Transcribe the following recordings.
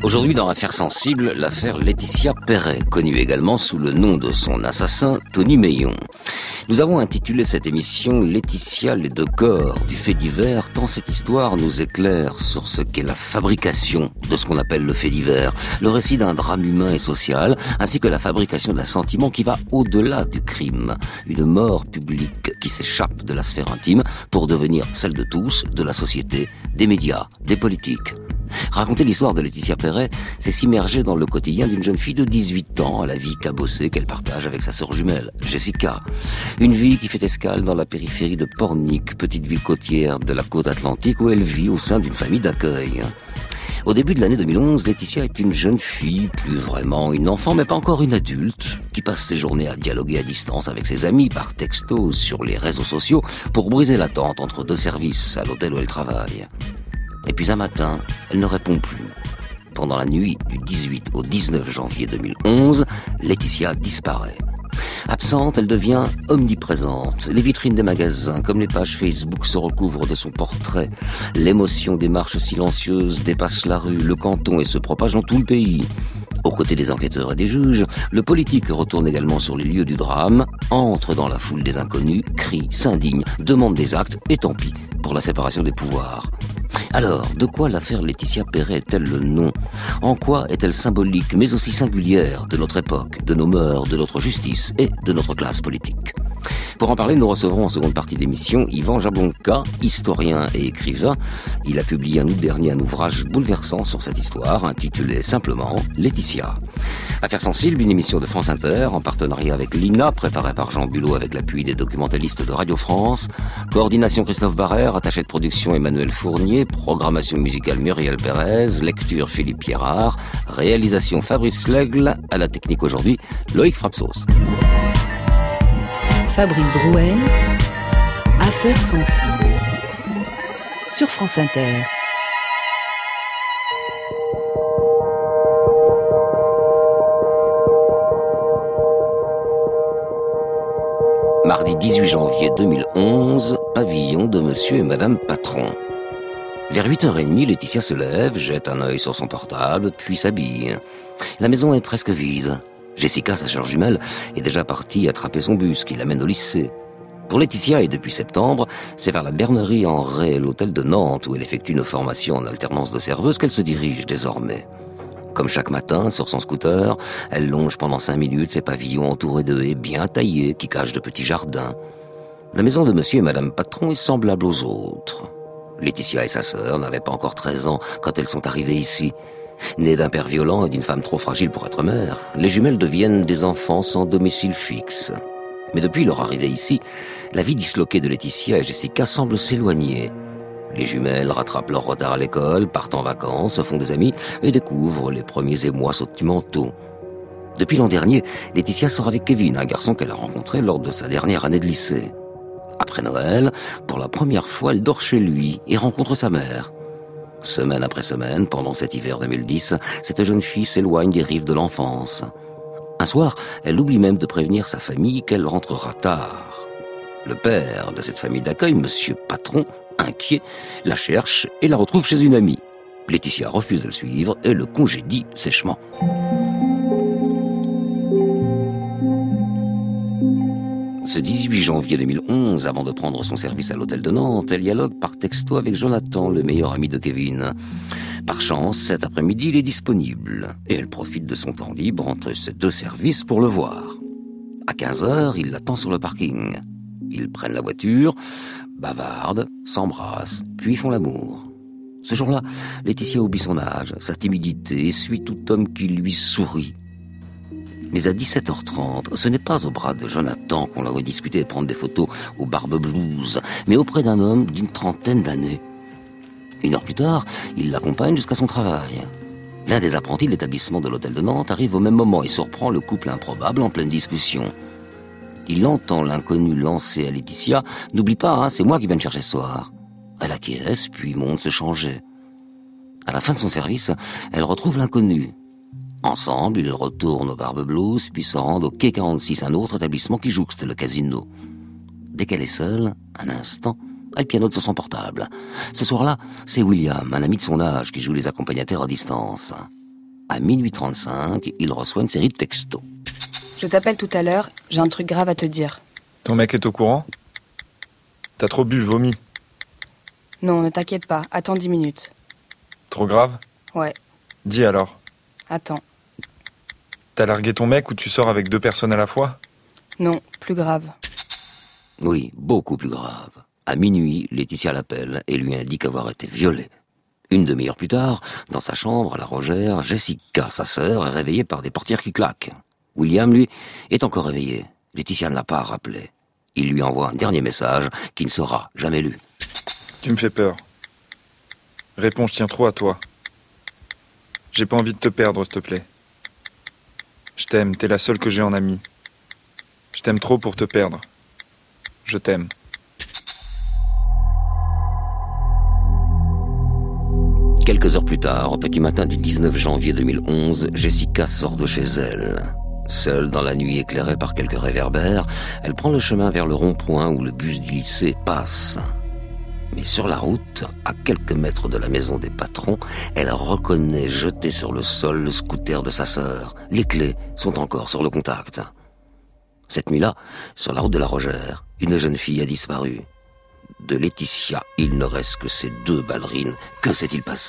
Aujourd'hui, dans Affaires sensibles, l'affaire Laetitia Perret, connue également sous le nom de son assassin, Tony Meillon. Nous avons intitulé cette émission « Laetitia, les deux corps » du fait divers, tant cette histoire nous éclaire sur ce qu'est la fabrication de ce qu'on appelle le fait divers, le récit d'un drame humain et social, ainsi que la fabrication d'un sentiment qui va au-delà du crime, une mort publique qui s'échappe de la sphère intime pour devenir celle de tous, de la société, des médias, des politiques. Raconter l'histoire de Laetitia Perret, c'est s'immerger dans le quotidien d'une jeune fille de 18 ans, à la vie cabossée qu'elle partage avec sa sœur jumelle, Jessica. Une vie qui fait escale dans la périphérie de Pornic, petite ville côtière de la côte atlantique où elle vit au sein d'une famille d'accueil. Au début de l'année 2011, Laetitia est une jeune fille, plus vraiment une enfant, mais pas encore une adulte, qui passe ses journées à dialoguer à distance avec ses amis par texto sur les réseaux sociaux pour briser l'attente entre deux services à l'hôtel où elle travaille. Et puis un matin, elle ne répond plus. Pendant la nuit du 18 au 19 janvier 2011, Laetitia disparaît. Absente, elle devient omniprésente. Les vitrines des magasins, comme les pages Facebook, se recouvrent de son portrait. L'émotion des marches silencieuses dépasse la rue, le canton et se propage dans tout le pays. Aux côtés des enquêteurs et des juges, le politique retourne également sur les lieux du drame, entre dans la foule des inconnus, crie, s'indigne, demande des actes, et tant pis pour la séparation des pouvoirs. Alors, de quoi l'affaire Laetitia Perret est-elle le nom ? En quoi est-elle symbolique, mais aussi singulière de notre époque, de nos mœurs, de notre justice et de notre classe politique ? Pour en parler, nous recevrons en seconde partie d'émission Yvan Jablonka, historien et écrivain. Il a publié en août dernier un ouvrage bouleversant sur cette histoire, intitulé simplement « Laetitia ». Affaires sensibles, une émission de France Inter, en partenariat avec l'INA, préparée par Jean Bulot avec l'appui des documentalistes de Radio France. Coordination Christophe Barrère, attaché de production Emmanuel Fournier, programmation musicale Muriel Pérez, lecture Philippe Pierrard, réalisation Fabrice Lègle, à la technique aujourd'hui, Loïc Frapsos. Fabrice Drouel, Affaires sensibles, sur France Inter. Mardi 18 janvier 2011, pavillon de monsieur et madame Patron. Vers 8h30, Laetitia se lève, jette un œil sur son portable, puis s'habille. La maison est presque vide. Jessica, sa sœur jumelle, est déjà partie attraper son bus qui l'amène au lycée. Pour Laetitia, et depuis septembre, c'est vers la Bernerie en Ré, l'hôtel de Nantes, où elle effectue une formation en alternance de serveuse, qu'elle se dirige désormais. Comme chaque matin, sur son scooter, elle longe pendant 5 minutes ses pavillons entourés de haies bien taillées qui cachent de petits jardins. La maison de monsieur et madame Patron est semblable aux autres. Laetitia et sa sœur n'avaient pas encore 13 ans quand elles sont arrivées ici. Nées d'un père violent et d'une femme trop fragile pour être mère, les jumelles deviennent des enfants sans domicile fixe. Mais depuis leur arrivée ici, la vie disloquée de Laetitia et Jessica semble s'éloigner. Les jumelles rattrapent leur retard à l'école, partent en vacances, se font des amis et découvrent les premiers émois sentimentaux. Depuis l'an dernier, Laetitia sort avec Kevin, un garçon qu'elle a rencontré lors de sa dernière année de lycée. Après Noël, pour la première fois, elle dort chez lui et rencontre sa mère. Semaine après semaine, pendant cet hiver 2010, cette jeune fille s'éloigne des rives de l'enfance. Un soir, elle oublie même de prévenir sa famille qu'elle rentrera tard. Le père de cette famille d'accueil, monsieur Patron, inquiet, la cherche et la retrouve chez une amie. Laetitia refuse de le suivre et le congédie sèchement. Ce 18 janvier 2011, avant de prendre son service à l'hôtel de Nantes, elle dialogue par texto avec Jonathan, le meilleur ami de Kevin. Par chance, cet après-midi, il est disponible et elle profite de son temps libre entre ces deux services pour le voir. À 15h, il l'attend sur le parking. Ils prennent la voiture, bavardent, s'embrassent, puis font l'amour. Ce jour-là, Laetitia oublie son âge, sa timidité et suit tout homme qui lui sourit. Mais à 17h30, ce n'est pas au bras de Jonathan qu'on la voit discuter et prendre des photos au Barbe Blues, mais auprès d'un homme d'une trentaine d'années. 1 heure plus tard, il l'accompagne jusqu'à son travail. L'un des apprentis de l'établissement de l'hôtel de Nantes arrive au même moment et surprend le couple improbable en pleine discussion. Il entend l'inconnu lancer à Laetitia « N'oublie pas, c'est moi qui viens te chercher ce soir ». Elle acquiesce, puis monte se changer. À la fin de son service, elle retrouve l'inconnu. Ensemble, ils retournent au Barbe Blues, puis se rendent au Quai 46, un autre établissement qui jouxte le casino. Dès qu'elle est seule, un instant, elle pianote sur son portable. Ce soir-là, c'est William, un ami de son âge, qui joue les accompagnateurs à distance. À minuit 35, il reçoit une série de textos. Je t'appelle tout à l'heure, j'ai un truc grave à te dire. Ton mec est au courant ? T'as trop bu, vomi. Non, ne t'inquiète pas, attends 10 minutes. Trop grave ? Ouais, Dis alors. attends. T'as largué ton mec ou tu sors avec 2 personnes à la fois ? Non, plus grave. Oui, beaucoup plus grave. À minuit, Laetitia l'appelle et lui indique avoir été violée. Une demi-heure plus tard, dans sa chambre à la Rogère, Jessica, sa sœur, est réveillée par des portières qui claquent. William, lui, est encore réveillé. Laetitia ne l'a pas rappelé. Il lui envoie un dernier message qui ne sera jamais lu. Tu me fais peur. Réponds, je tiens trop à toi. J'ai pas envie de te perdre, s'il te plaît. Je t'aime, t'es la seule que j'ai en amie. Je t'aime trop pour te perdre. Je t'aime. Quelques heures plus tard, au petit matin du 19 janvier 2011, Jessica sort de chez elle. Seule dans la nuit éclairée par quelques réverbères, elle prend le chemin vers le rond-point où le bus du lycée passe. Mais sur la route, à quelques mètres de la maison des patrons, elle reconnaît jeté sur le sol le scooter de sa sœur. Les clés sont encore sur le contact. Cette nuit-là, sur la route de la Rogère, une jeune fille a disparu. De Laetitia, il ne reste que ces 2 ballerines. Que s'est-il passé ?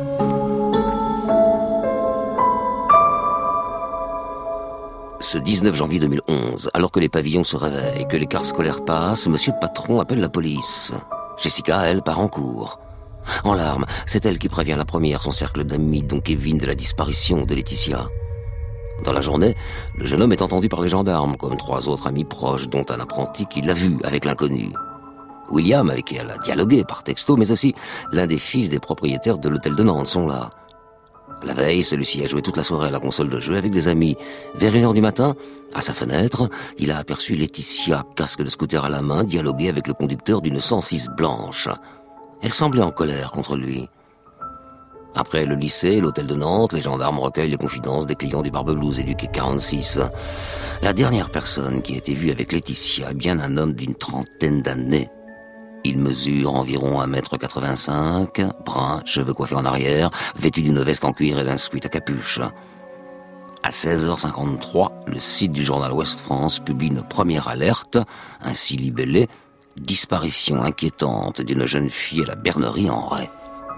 Ce 19 janvier 2011, alors que les pavillons se réveillent, que les cars scolaires passent, monsieur le patron appelle la police. Jessica, elle, part en cours. En larmes, c'est elle qui prévient la première son cercle d'amis, dont Kevin, de la disparition de Laetitia. Dans la journée, le jeune homme est entendu par les gendarmes, comme 3 autres amis proches, dont un apprenti qui l'a vu avec l'inconnu. William, avec qui elle a dialogué par texto, mais aussi l'un des fils des propriétaires de l'hôtel de Nantes sont là. La veille, celui-ci a joué toute la soirée à la console de jeu avec des amis. Vers 1h du matin, à sa fenêtre, il a aperçu Laetitia, casque de scooter à la main, dialoguer avec le conducteur d'une 106 blanche. Elle semblait en colère contre lui. Après le lycée, l'hôtel de Nantes, les gendarmes recueillent les confidences des clients du Barbelooze et du quai 46. La dernière personne qui a été vue avec Laetitia est bien un homme d'une 30aine d'années. Il mesure environ 1m85, brun, cheveux coiffés en arrière, vêtu d'une veste en cuir et d'un sweat à capuche. À 16h53, le site du journal Ouest France publie une première alerte, ainsi libellée « Disparition inquiétante d'une jeune fille à la Bernerie en Ray ».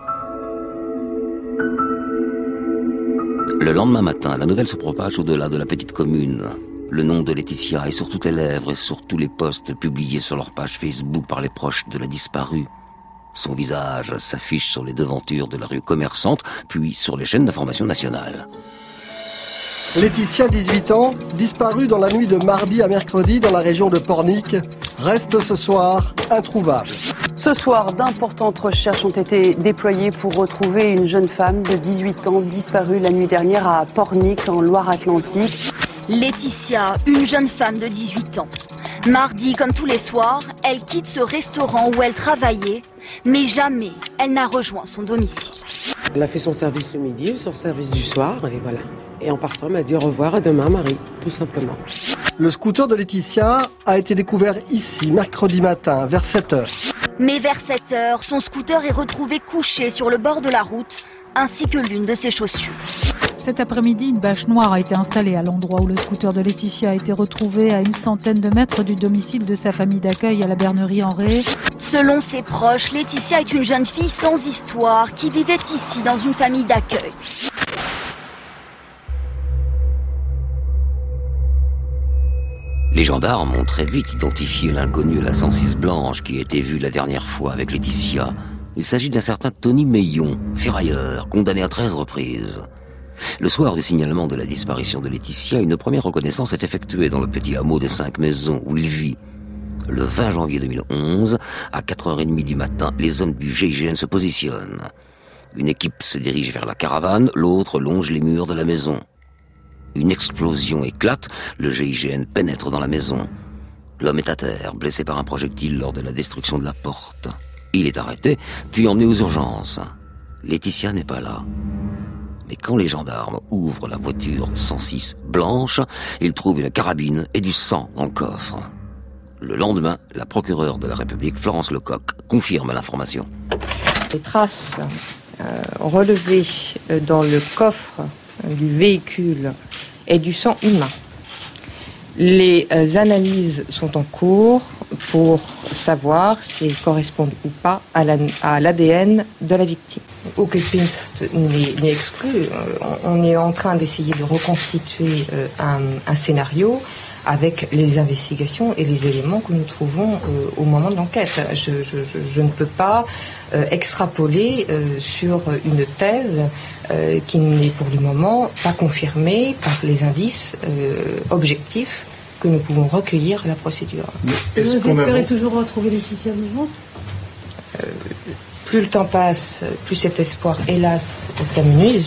Le lendemain matin, la nouvelle se propage au-delà de la petite commune. Le nom de Laetitia est sur toutes les lèvres et sur tous les posts publiés sur leur page Facebook par les proches de la disparue. Son visage s'affiche sur les devantures de la rue Commerçante, puis sur les chaînes d'information nationales. Laetitia, 18 ans, disparue dans la nuit de mardi à mercredi dans la région de Pornic, reste ce soir introuvable. Ce soir, d'importantes recherches ont été déployées pour retrouver une jeune femme de 18 ans disparue la nuit dernière à Pornic, en Loire-Atlantique. Laetitia, une jeune femme de 18 ans. Mardi, comme tous les soirs, elle quitte ce restaurant où elle travaillait, mais jamais elle n'a rejoint son domicile. Elle a fait son service le midi, son service du soir, et voilà. Et en partant, elle m'a dit au revoir, à demain, Marie, tout simplement. Le scooter de Laetitia a été découvert ici, mercredi matin, vers 7h. Mais vers 7h, son scooter est retrouvé couché sur le bord de la route, ainsi que l'une de ses chaussures. Cet après-midi, une bâche noire a été installée à l'endroit où le scooter de Laetitia a été retrouvé à une centaine de mètres du domicile de sa famille d'accueil à la Bernerie en Ray. Selon ses proches, Laetitia est une jeune fille sans histoire qui vivait ici dans une famille d'accueil. Les gendarmes ont très vite identifié l'inconnu à la 106 blanche qui a été vue la dernière fois avec Laetitia. Il s'agit d'un certain Tony Meillon, ferrailleur, condamné à 13 reprises. Le soir du signalement de la disparition de Laetitia, une première reconnaissance est effectuée dans le petit hameau des 5 Maisons où il vit. Le 20 janvier 2011, à 4h30 du matin, les hommes du GIGN se positionnent. Une équipe se dirige vers la caravane, l'autre longe les murs de la maison. Une explosion éclate, le GIGN pénètre dans la maison. L'homme est à terre, blessé par un projectile lors de la destruction de la porte. Il est arrêté, puis emmené aux urgences. Laetitia n'est pas là. Mais quand les gendarmes ouvrent la voiture 106 blanche, ils trouvent une carabine et du sang dans le coffre. Le lendemain, la procureure de la République, Florence Lecoq, confirme l'information. Les traces relevées dans le coffre du véhicule et du sang humain. Les analyses sont en cours pour savoir si elles correspondent ou pas à l'ADN de la victime. Aucune piste n'est exclue. On est en train d'essayer de reconstituer un scénario avec les investigations et les éléments que nous trouvons au moment de l'enquête. Je ne peux pas extrapoler sur une thèse qui n'est pour le moment pas confirmée par les indices objectifs que nous pouvons recueillir à la procédure. Vous espérez toujours retrouver Laetitia vivante ? Plus le temps passe, plus cet espoir, hélas, s'amenuise.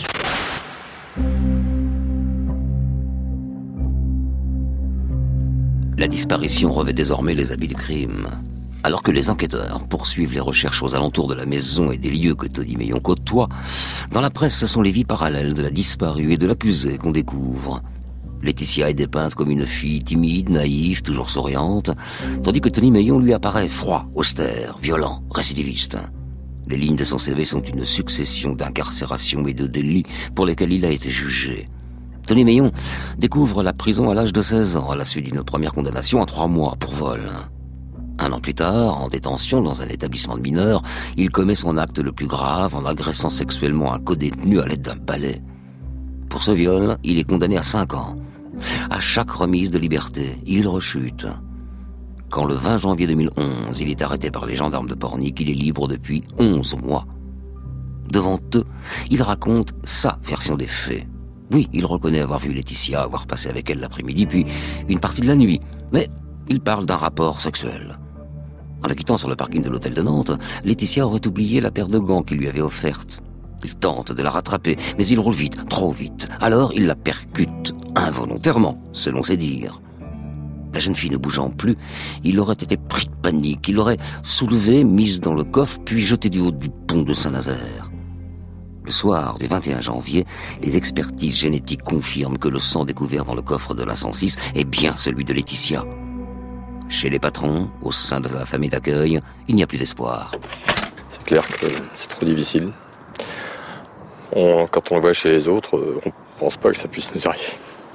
La disparition revêt désormais les habits du crime. Alors que les enquêteurs poursuivent les recherches aux alentours de la maison et des lieux que Tony Meillon côtoie, dans la presse, ce sont les vies parallèles de la disparue et de l'accusé qu'on découvre. Laetitia est dépeinte comme une fille timide, naïve, toujours souriante, tandis que Tony Meillon lui apparaît froid, austère, violent, récidiviste. Les lignes de son CV sont une succession d'incarcérations et de délits pour lesquels il a été jugé. Tony Meillon découvre la prison à l'âge de 16 ans, à la suite d'une première condamnation à 3 mois pour vol. 1 an plus tard, en détention dans un établissement de mineurs, il commet son acte le plus grave en agressant sexuellement un codétenu à l'aide d'un balai. Pour ce viol, il est condamné à 5 ans. À chaque remise de liberté, il rechute. Quand le 20 janvier 2011, il est arrêté par les gendarmes de Pornic, il est libre depuis 11 mois. Devant eux, il raconte sa version des faits. Oui, il reconnaît avoir vu Laetitia, avoir passé avec elle l'après-midi, puis une partie de la nuit. Mais il parle d'un rapport sexuel. En la quittant sur le parking de l'hôtel de Nantes, Laetitia aurait oublié la paire de gants qu'il lui avait offerte. Il tente de la rattraper, mais il roule vite, trop vite. Alors il la percute, involontairement, selon ses dires. La jeune fille ne bougeant plus, il aurait été pris de panique. Il l'aurait soulevée, mise dans le coffre, puis jetée du haut du pont de Saint-Nazaire. Le soir du 21 janvier, les expertises génétiques confirment que le sang découvert dans le coffre de la 106 est bien celui de Laetitia. Chez les patrons, au sein de la famille d'accueil, il n'y a plus d'espoir. C'est clair que c'est trop difficile. Quand on le voit chez les autres, on ne pense pas que ça puisse nous arriver.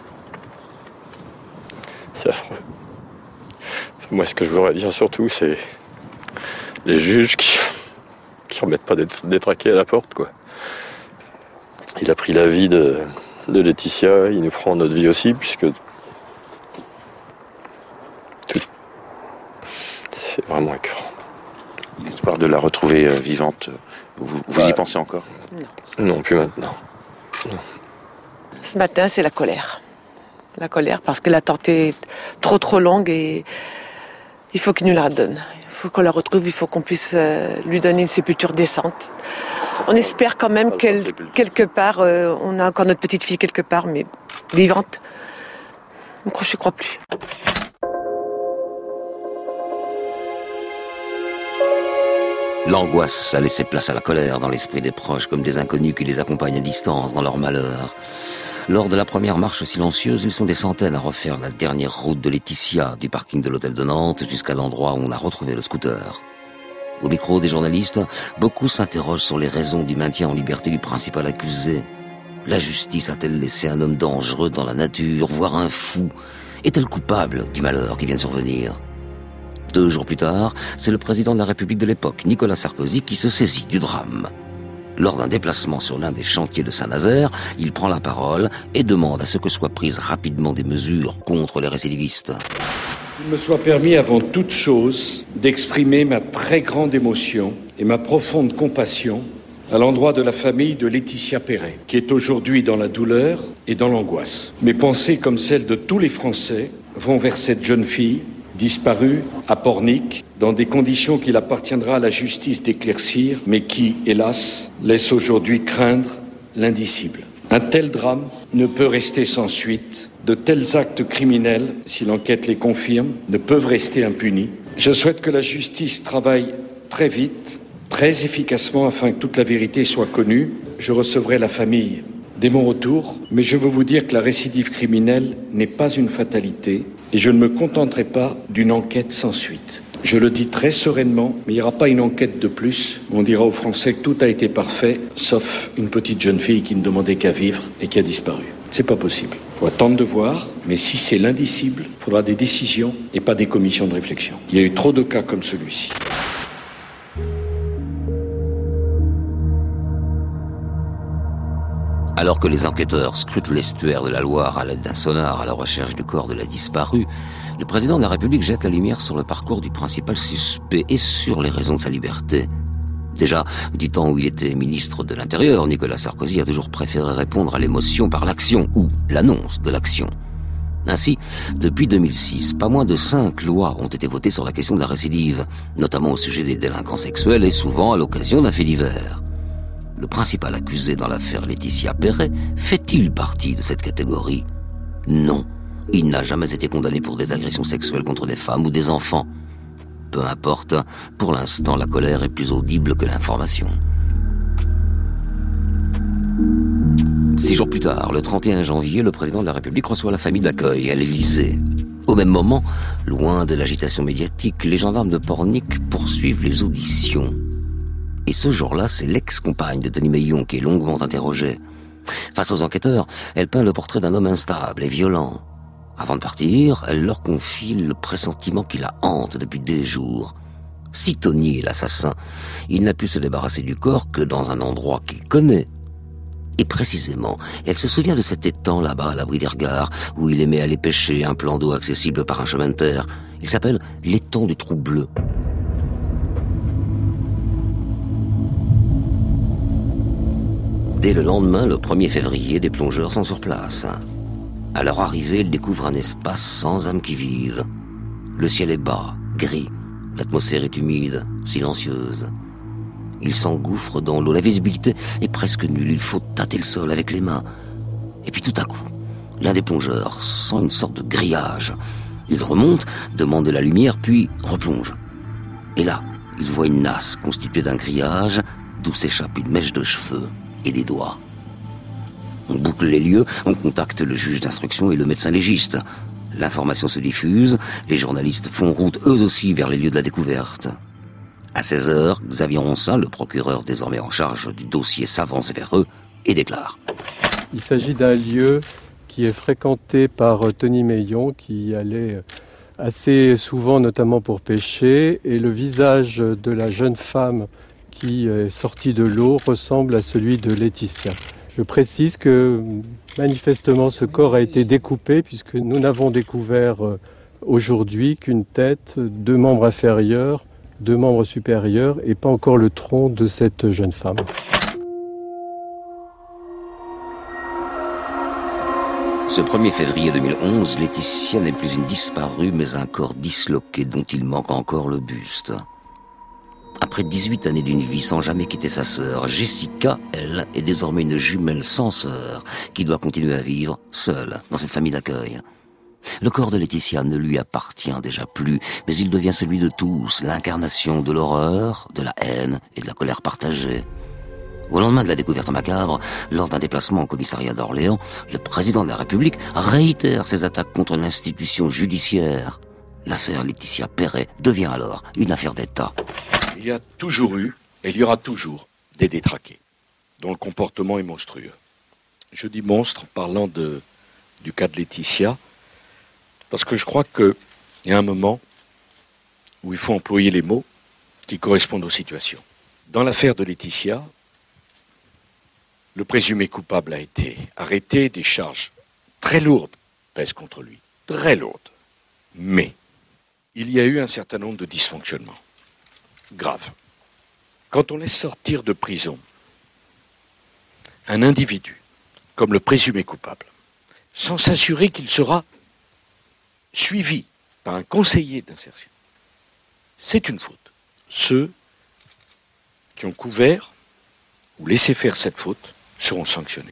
C'est affreux. Moi, ce que je voudrais dire surtout, c'est les juges qui remettent pas des traqués à la porte, quoi. Il a pris la vie de Laetitia, il nous prend notre vie aussi, puisque c'est vraiment écœurant. L'espoir de la retrouver vivante, vous y pensez encore ? Non, plus maintenant. Non. Ce matin, c'est la colère. La colère parce que l'attente est trop longue et il faut qu'il nous la redonne. Il faut qu'on la retrouve, il faut qu'on puisse lui donner une sépulture décente. On espère quand même qu'elle, quelque part, on a encore notre petite fille quelque part, mais vivante. Donc je ne crois plus. L'angoisse a laissé place à la colère dans l'esprit des proches, comme des inconnus qui les accompagnent à distance dans leur malheur. Lors de la première marche silencieuse, ils sont des centaines à refaire la dernière route de Laetitia, du parking de l'hôtel de Nantes jusqu'à l'endroit où on a retrouvé le scooter. Au micro des journalistes, beaucoup s'interrogent sur les raisons du maintien en liberté du principal accusé. La justice a-t-elle laissé un homme dangereux dans la nature, voire un fou ? Est-elle coupable du malheur qui vient de survenir ? 2 jours plus tard, c'est le président de la République de l'époque, Nicolas Sarkozy, qui se saisit du drame. Lors d'un déplacement sur l'un des chantiers de Saint-Nazaire, il prend la parole et demande à ce que soient prises rapidement des mesures contre les récidivistes. Il me soit permis avant toute chose d'exprimer ma très grande émotion et ma profonde compassion à l'endroit de la famille de Laetitia Perret, qui est aujourd'hui dans la douleur et dans l'angoisse. Mes pensées, comme celles de tous les Français, vont vers cette jeune fille disparue à Pornic, dans des conditions qu'il appartiendra à la justice d'éclaircir, mais qui, hélas, laissent aujourd'hui craindre l'indicible. Un tel drame ne peut rester sans suite. De tels actes criminels, si l'enquête les confirme, ne peuvent rester impunis. Je souhaite que la justice travaille très vite, très efficacement, afin que toute la vérité soit connue. Je recevrai la famille dès mon retour, mais je veux vous dire que la récidive criminelle n'est pas une fatalité et je ne me contenterai pas d'une enquête sans suite. Je le dis très sereinement, mais il n'y aura pas une enquête de plus. On dira aux Français que tout a été parfait, sauf une petite jeune fille qui ne demandait qu'à vivre et qui a disparu. C'est pas possible. Il faut attendre de voir, mais si c'est l'indicible, il faudra des décisions et pas des commissions de réflexion. Il y a eu trop de cas comme celui-ci. Alors que les enquêteurs scrutent l'estuaire de la Loire à l'aide d'un sonar à la recherche du corps de la disparue, le président de la République jette la lumière sur le parcours du principal suspect et sur les raisons de sa liberté. Déjà, du temps où il était ministre de l'Intérieur, Nicolas Sarkozy a toujours préféré répondre à l'émotion par l'action ou l'annonce de l'action. Ainsi, depuis 2006, pas moins de 5 lois ont été votées sur la question de la récidive, notamment au sujet des délinquants sexuels et souvent à l'occasion d'un fait divers. Le principal accusé dans l'affaire Laetitia Perret fait-il partie de cette catégorie? Non, il n'a jamais été condamné pour des agressions sexuelles contre des femmes ou des enfants. Peu importe, pour l'instant, la colère est plus audible que l'information. 6 jours plus tard, le 31 janvier, le président de la République reçoit la famille d'accueil à l'Élysée. Au même moment, loin de l'agitation médiatique, les gendarmes de Pornic poursuivent les auditions. Et ce jour-là, c'est l'ex-compagne de Tony Meillon qui est longuement interrogée. Face aux enquêteurs, elle peint le portrait d'un homme instable et violent. Avant de partir, elle leur confie le pressentiment qui la hante depuis des jours. Si Tony est l'assassin, il n'a pu se débarrasser du corps que dans un endroit qu'il connaît. Et précisément, elle se souvient de cet étang là-bas, à l'abri des regards, où il aimait aller pêcher, un plan d'eau accessible par un chemin de terre. Il s'appelle l'étang du Trou Bleu. Dès le lendemain, le 1er février, des plongeurs sont sur place. À leur arrivée, ils découvrent un espace sans âme qui vive. Le ciel est bas, gris. L'atmosphère est humide, silencieuse. Ils s'engouffrent dans l'eau. La visibilité est presque nulle. Il faut tâter le sol avec les mains. Et puis tout à coup, l'un des plongeurs sent une sorte de grillage. Il remonte, demande de la lumière, puis replonge. Et là, il voit une nasse constituée d'un grillage d'où s'échappe une mèche de cheveux et des doigts. On boucle les lieux, on contacte le juge d'instruction et le médecin légiste. L'information se diffuse, les journalistes font route eux aussi vers les lieux de la découverte. À 16h, Xavier Ronsin, le procureur désormais en charge du dossier, s'avance vers eux et déclare. Il s'agit d'un lieu qui est fréquenté par Tony Meillon, qui y allait assez souvent, notamment pour pêcher, et le visage de la jeune femme qui est sortie de l'eau ressemble à celui de Laetitia. Je précise que manifestement ce corps a été découpé puisque nous n'avons découvert aujourd'hui qu'une tête, 2 membres inférieurs, 2 membres supérieurs et pas encore le tronc de cette jeune femme. Ce 1er février 2011, Laetitia n'est plus une disparue mais un corps disloqué dont il manque encore le buste. Après 18 années d'une vie sans jamais quitter sa sœur, Jessica, elle, est désormais une jumelle sans sœur qui doit continuer à vivre seule dans cette famille d'accueil. Le corps de Laetitia ne lui appartient déjà plus, mais il devient celui de tous, l'incarnation de l'horreur, de la haine et de la colère partagée. Au lendemain de la découverte macabre, lors d'un déplacement au commissariat d'Orléans, le président de la République réitère ses attaques contre l'institution judiciaire. L'affaire Laetitia Perret devient alors une affaire d'État. Il y a toujours eu, et il y aura toujours, des détraqués, dont le comportement est monstrueux. Je dis monstre, parlant du cas de Laetitia, parce que je crois qu'il y a un moment où il faut employer les mots qui correspondent aux situations. Dans l'affaire de Laetitia, le présumé coupable a été arrêté, des charges très lourdes pèsent contre lui, très lourdes. Mais il y a eu un certain nombre de dysfonctionnements graves. Quand on laisse sortir de prison un individu comme le présumé coupable, sans s'assurer qu'il sera suivi par un conseiller d'insertion, c'est une faute. Ceux qui ont couvert ou laissé faire cette faute seront sanctionnés.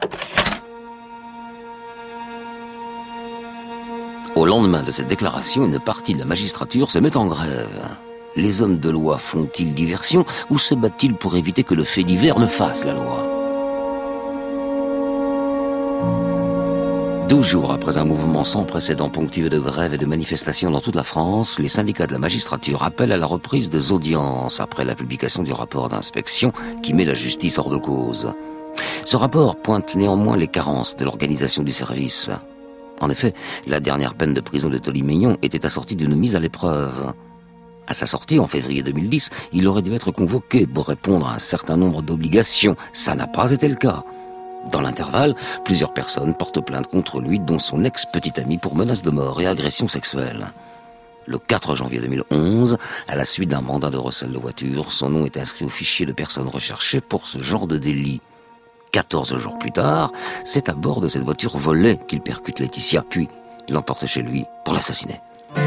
Au lendemain de cette déclaration, une partie de la magistrature se met en grève. Les hommes de loi font-ils diversion ou se battent-ils pour éviter que le fait divers ne fasse la loi ? 12 jours après un mouvement sans précédent ponctué de grèves et de manifestations dans toute la France, les syndicats de la magistrature appellent à la reprise des audiences après la publication du rapport d'inspection qui met la justice hors de cause. Ce rapport pointe néanmoins les carences de l'organisation du service. En effet, la dernière peine de prison de Tony Meillon était assortie d'une mise à l'épreuve. À sa sortie, en février 2010, il aurait dû être convoqué pour répondre à un certain nombre d'obligations. Ça n'a pas été le cas. Dans l'intervalle, plusieurs personnes portent plainte contre lui, dont son ex-petite amie pour menaces de mort et agression sexuelle. Le 4 janvier 2011, à la suite d'un mandat de recel de voiture, son nom est inscrit au fichier de personnes recherchées pour ce genre de délit. 14 jours plus tard, c'est à bord de cette voiture volée qu'il percute Laetitia, puis l'emporte chez lui pour l'assassiner.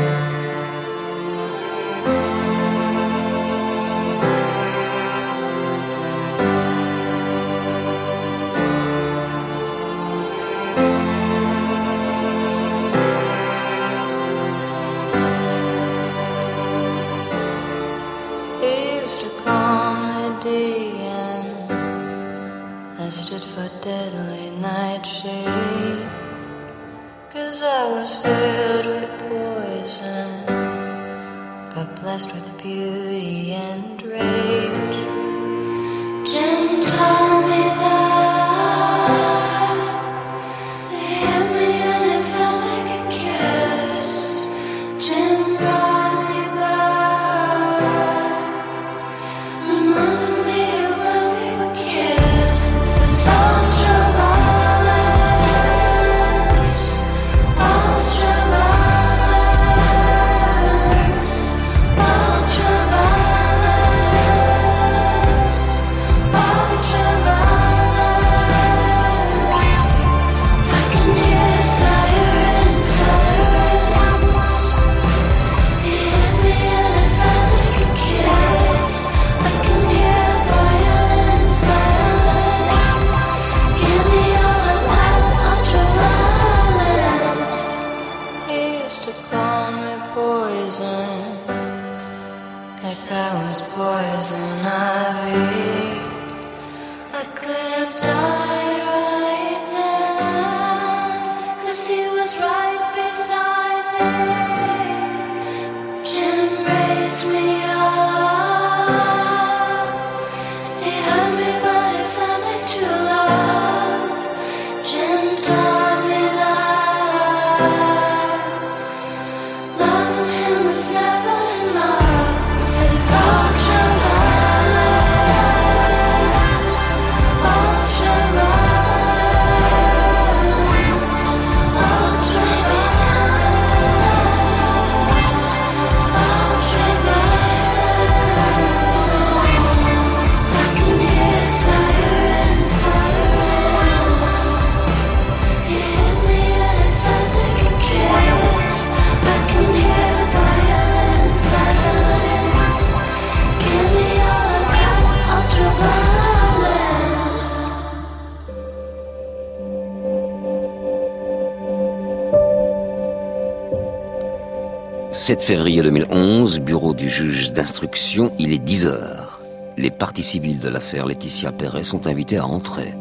« 7 février 2011, bureau du juge d'instruction, il est 10 heures. Les parties civiles de l'affaire Laetitia Perret sont invitées à entrer.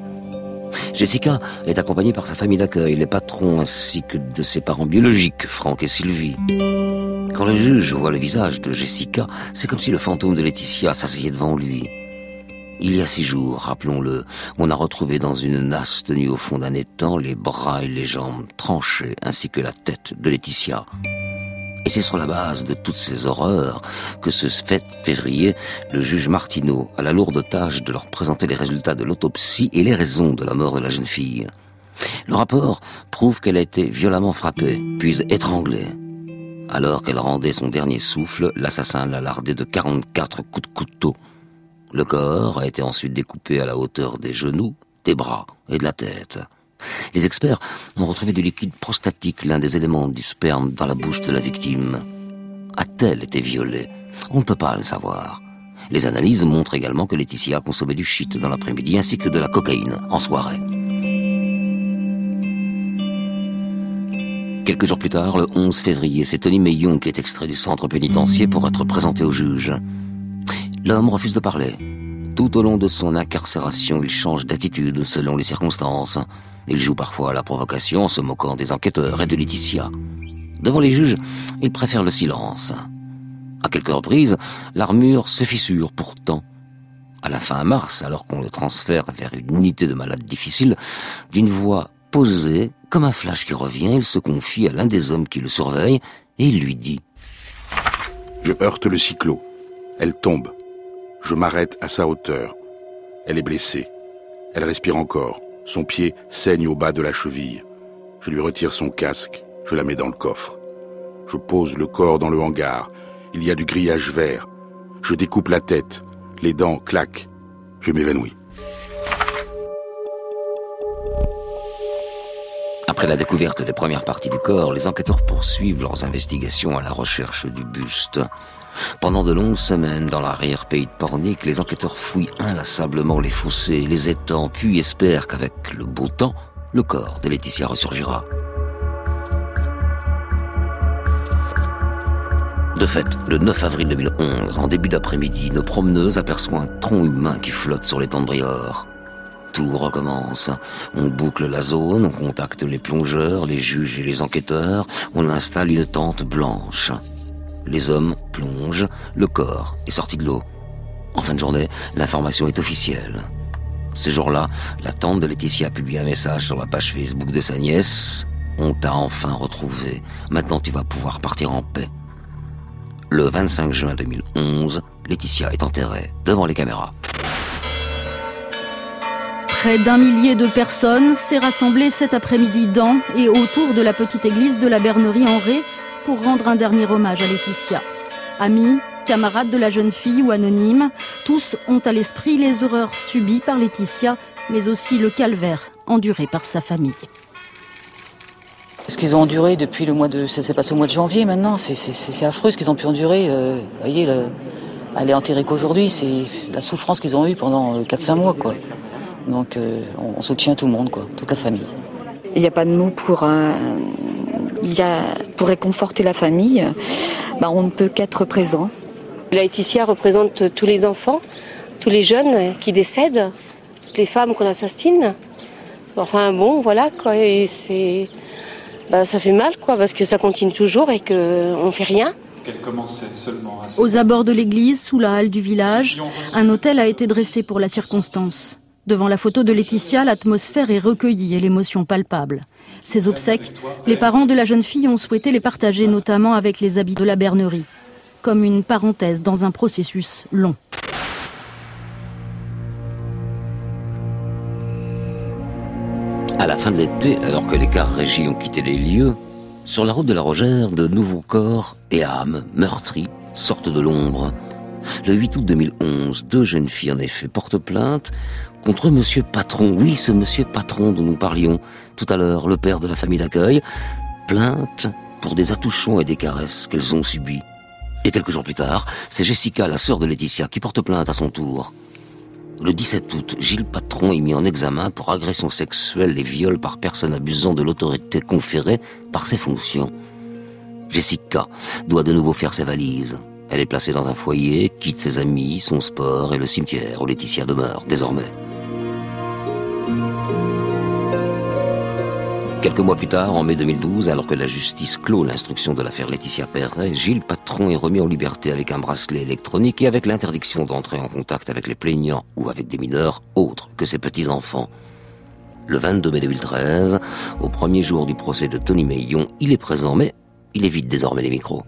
Jessica est accompagnée par sa famille d'accueil, les patrons ainsi que de ses parents biologiques, Franck et Sylvie. Quand le juge voit le visage de Jessica, c'est comme si le fantôme de Laetitia s'asseyait devant lui. Il y a 6 jours, rappelons-le, on a retrouvé dans une nasse tenue au fond d'un étang les bras et les jambes tranchés ainsi que la tête de Laetitia. Et c'est sur la base de toutes ces horreurs que ce 7 février, le juge Martineau a la lourde tâche de leur présenter les résultats de l'autopsie et les raisons de la mort de la jeune fille. Le rapport prouve qu'elle a été violemment frappée, puis étranglée. Alors qu'elle rendait son dernier souffle, l'assassin l'a lardée de 44 coups de couteau. Le corps a été ensuite découpé à la hauteur des genoux, des bras et de la tête. Les experts ont retrouvé du liquide prostatique, l'un des éléments du sperme, dans la bouche de la victime. A-t-elle été violée? On ne peut pas le savoir. Les analyses montrent également que Laetitia a consommé du shit dans l'après-midi ainsi que de la cocaïne en soirée. Quelques jours plus tard, le 11 février, c'est Tony Meillon qui est extrait du centre pénitentiaire pour être présenté au juge. L'homme refuse de parler. Tout au long de son incarcération, il change d'attitude selon les circonstances. Il joue parfois à la provocation en se moquant des enquêteurs et de Laetitia. Devant les juges, il préfère le silence. À quelques reprises, l'armure se fissure pourtant. À la fin mars, alors qu'on le transfère vers une unité de malades difficiles, d'une voix posée, comme un flash qui revient, il se confie à l'un des hommes qui le surveille et il lui dit « Je heurte le cyclo. Elle tombe. Je m'arrête à sa hauteur. Elle est blessée. Elle respire encore. Son pied saigne au bas de la cheville. Je lui retire son casque. Je la mets dans le coffre. Je pose le corps dans le hangar. Il y a du grillage vert. Je découpe la tête. Les dents claquent. Je m'évanouis. » Après la découverte des premières parties du corps, les enquêteurs poursuivent leurs investigations à la recherche du buste. Pendant de longues semaines, dans l'arrière-pays de Pornic, les enquêteurs fouillent inlassablement les fossés, les étangs, puis espèrent qu'avec le beau temps, le corps de Laetitia ressurgira. De fait, le 9 avril 2011, en début d'après-midi, nos promeneuses aperçoivent un tronc humain qui flotte sur l'étang de Briord. Tout recommence. On boucle la zone, on contacte les plongeurs, les juges et les enquêteurs, on installe une tente blanche. Les hommes plongent, le corps est sorti de l'eau. En fin de journée, l'information est officielle. Ce jour-là, la tante de Laetitia publie un message sur la page Facebook de sa nièce. « On t'a enfin retrouvé. Maintenant tu vas pouvoir partir en paix. » Le 25 juin 2011, Laetitia est enterrée devant les caméras. Près d'1 millier de personnes s'est rassemblé cet après-midi dans et autour de la petite église de la Bernerie en Ré pour rendre un dernier hommage à Laetitia. Amis, camarades de la jeune fille ou anonymes, tous ont à l'esprit les horreurs subies par Laetitia, mais aussi le calvaire enduré par sa famille. Ce qu'ils ont enduré depuis ça s'est passé au mois de janvier maintenant, c'est affreux ce qu'ils ont pu endurer. Vous voyez, elle est enterrée qu'aujourd'hui, c'est la souffrance qu'ils ont eue pendant 4-5 mois, quoi. Donc on soutient tout le monde, quoi, toute la famille. Il n'y a pas de mots pour réconforter la famille. On ne peut qu'être présent. Laetitia représente tous les enfants, tous les jeunes qui décèdent, toutes les femmes qu'on assassine. Enfin bon, voilà quoi. Et ça fait mal quoi, parce que ça continue toujours et qu'on ne fait rien. Qu'elle commençait seulement à... Aux abords de l'église, sous la halle du village, un autel a été dressé pour la circonstance. Devant la photo de Laetitia, l'atmosphère est recueillie et l'émotion palpable. Ces obsèques, les parents de la jeune fille ont souhaité les partager notamment avec les habits de la Bernerie, comme une parenthèse dans un processus long. À la fin de l'été, alors que les cars régis ont quitté les lieux, sur la route de la Rogère, de nouveaux corps et âmes meurtris sortent de l'ombre. Le 8 août 2011, 2 jeunes filles en effet portent plainte contre Monsieur Patron. Oui, ce Monsieur Patron dont nous parlions tout à l'heure, le père de la famille d'accueil. Plainte pour des attouchements et des caresses qu'elles ont subis. Et quelques jours plus tard, c'est Jessica, la sœur de Laetitia, qui porte plainte à son tour. Le 17 août, Gilles Patron est mis en examen pour agression sexuelle et viol par personne abusant de l'autorité conférée par ses fonctions. Jessica doit de nouveau faire ses valises. Elle est placée dans un foyer, quitte ses amis, son sport et le cimetière où Laetitia demeure désormais. Quelques mois plus tard, en mai 2012, alors que la justice clôt l'instruction de l'affaire Laetitia Perret, Gilles Patron est remis en liberté avec un bracelet électronique et avec l'interdiction d'entrer en contact avec les plaignants ou avec des mineurs autres que ses petits-enfants. Le 22 mai 2013, au premier jour du procès de Tony Meillon, il est présent, mais il évite désormais les micros.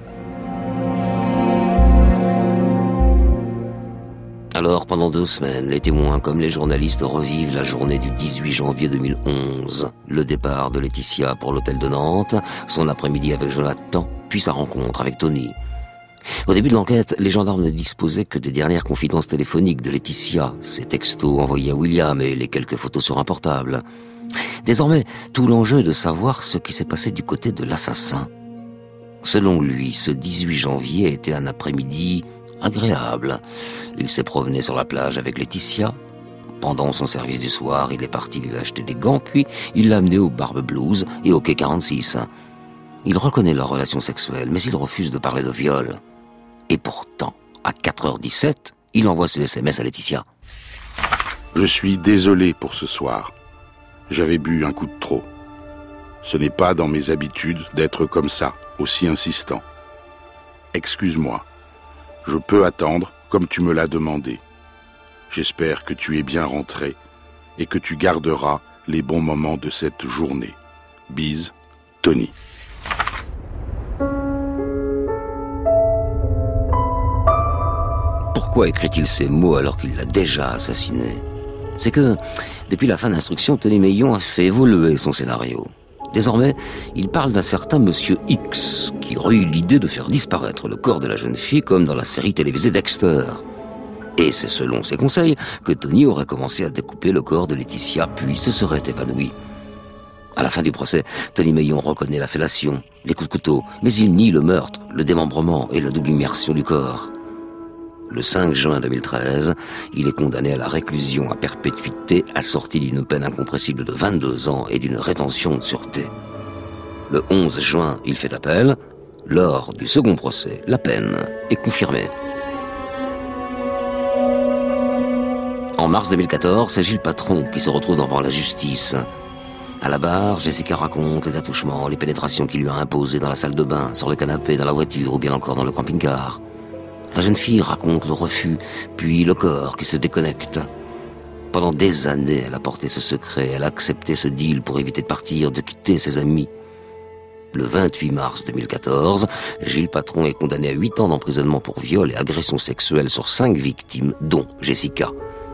Alors, pendant 2 semaines, les témoins comme les journalistes revivent la journée du 18 janvier 2011. Le départ de Laetitia pour l'hôtel de Nantes, son après-midi avec Jonathan, puis sa rencontre avec Tony. Au début de l'enquête, les gendarmes ne disposaient que des dernières confidences téléphoniques de Laetitia, ses textos envoyés à William et les quelques photos sur un portable. Désormais, tout l'enjeu est de savoir ce qui s'est passé du côté de l'assassin. Selon lui, ce 18 janvier était un après-midi agréable. Il s'est promené sur la plage avec Laetitia. Pendant son service du soir, il est parti lui acheter des gants, puis il l'a amené au Barbe Blues et au Quai 46. Il reconnaît leur relation sexuelle, mais il refuse de parler de viol. Et pourtant, à 4h17, il envoie ce SMS à Laetitia. Je suis désolé pour ce soir. J'avais bu un coup de trop. Ce n'est pas dans mes habitudes d'être comme ça, aussi insistant. Excuse-moi. Je peux attendre comme tu me l'as demandé. J'espère que tu es bien rentré et que tu garderas les bons moments de cette journée. Bise, Tony. Pourquoi écrit-il ces mots alors qu'il l'a déjà assassiné? C'est que, depuis la fin d'instruction, Tony Meillon a fait évoluer son scénario. Désormais, il parle d'un certain monsieur X, qui aurait eu l'idée de faire disparaître le corps de la jeune fille comme dans la série télévisée Dexter. Et c'est selon ses conseils que Tony aurait commencé à découper le corps de Laetitia, puis se serait évanoui. À la fin du procès, Tony Meillon reconnaît la fellation, les coups de couteau, mais il nie le meurtre, le démembrement et la double immersion du corps. Le 5 juin 2013, il est condamné à la réclusion à perpétuité assortie d'une peine incompressible de 22 ans et d'une rétention de sûreté. Le 11 juin, il fait appel. Lors du second procès, la peine est confirmée. En mars 2014, c'est Gilles Patron qui se retrouve devant la justice. À la barre, Jessica raconte les attouchements, les pénétrations qu'il lui a imposées dans la salle de bain, sur le canapé, dans la voiture ou bien encore dans le camping-car. La jeune fille raconte le refus, puis le corps qui se déconnecte. Pendant des années, elle a porté ce secret, elle a accepté ce deal pour éviter de partir, de quitter ses amis. Le 28 mars 2014, Gilles Patron est condamné à 8 ans d'emprisonnement pour viol et agression sexuelle sur 5 victimes, dont Jessica.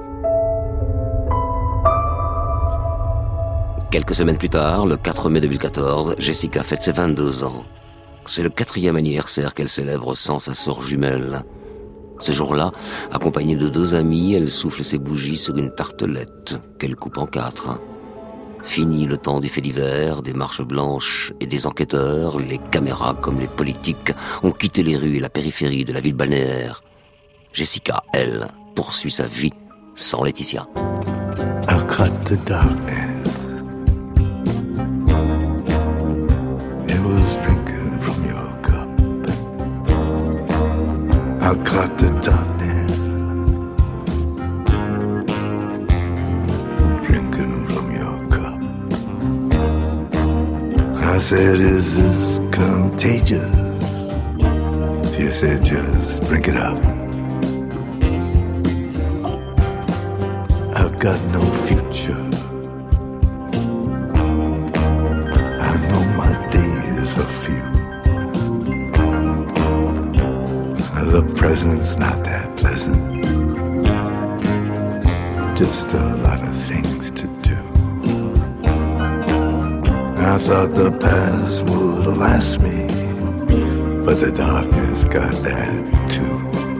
Quelques semaines plus tard, le 4 mai 2014, Jessica fête ses 22 ans. C'est le 4e anniversaire qu'elle célèbre sans sa sœur jumelle. Ce jour-là, accompagnée de 2 amis, elle souffle ses bougies sur une tartelette qu'elle coupe en 4. Fini le temps du fait divers, des marches blanches et des enquêteurs, les caméras comme les politiques ont quitté les rues et la périphérie de la ville balnéaire. Jessica, elle, poursuit sa vie sans Laetitia. I'll cut the darkness. It was drinking from your cup. I'll cut the darkness. Drinking from your cup. I said, is this contagious? You said, just drink it up. I've got no future. I know my days are few. The present's not that pleasant. Just a lot of things to do. I thought the past would last me, but the darkness got that too.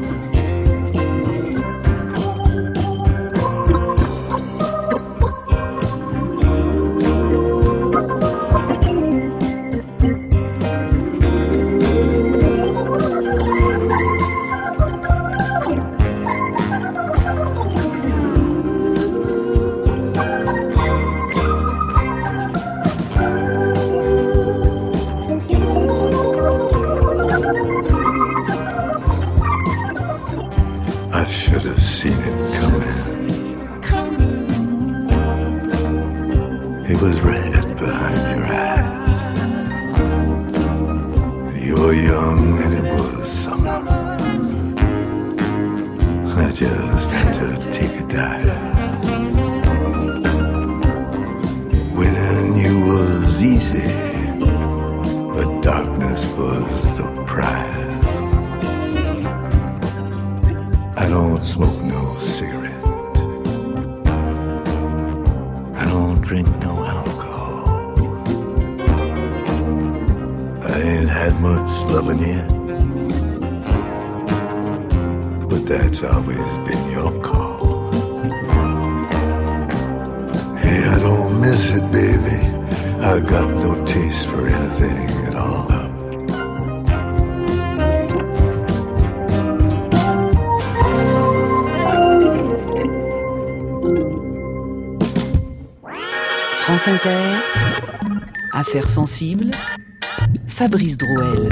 France Inter, Affaires sensibles, Fabrice Drouel.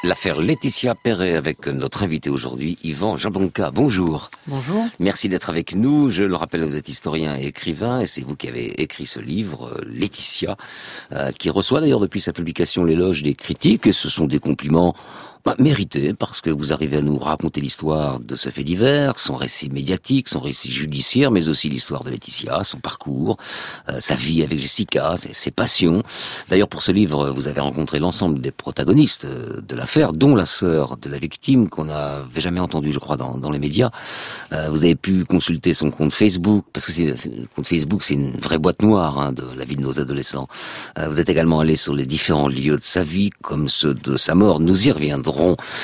L'affaire Laetitia Perret avec notre invité aujourd'hui, Yvan Jablonka. Bonjour. Bonjour. Merci d'être avec nous. Je le rappelle, vous êtes historien et écrivain et c'est vous qui avez écrit ce livre, Laetitia, qui reçoit d'ailleurs depuis sa publication l'éloge des critiques et ce sont des compliments mérité, parce que vous arrivez à nous raconter l'histoire de ce fait divers, son récit médiatique, son récit judiciaire, mais aussi l'histoire de Laetitia, son parcours, sa vie avec Jessica, ses passions. D'ailleurs, pour ce livre, vous avez rencontré l'ensemble des protagonistes de l'affaire, dont la sœur de la victime, qu'on n'avait jamais entendue, je crois, dans les médias. Vous avez pu consulter son compte Facebook, parce que le compte Facebook, c'est une vraie boîte noire de la vie de nos adolescents. Vous êtes également allé sur les différents lieux de sa vie, comme ceux de sa mort. Nous y reviendrons.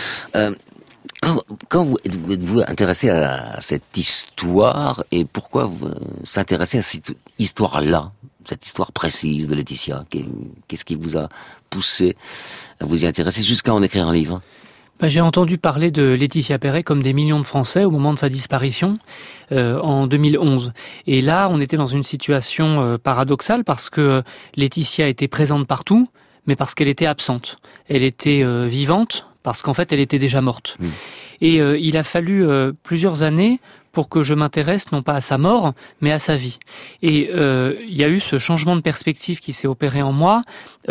Quand vous êtes-vous intéressé à cette histoire et pourquoi vous s'intéressez à cette histoire-là, cette histoire précise de Laetitia? Qu'est-ce qui vous a poussé à vous y intéresser jusqu'à en écrire un livre? J'ai entendu parler de Laetitia Perret comme des millions de Français au moment de sa disparition en 2011. Et là, on était dans une situation paradoxale parce que Laetitia était présente partout, mais parce qu'elle était absente. Elle était vivante, parce qu'en fait, elle était déjà morte. Et il a fallu plusieurs années pour que je m'intéresse non pas à sa mort, mais à sa vie. Et il y a eu ce changement de perspective qui s'est opéré en moi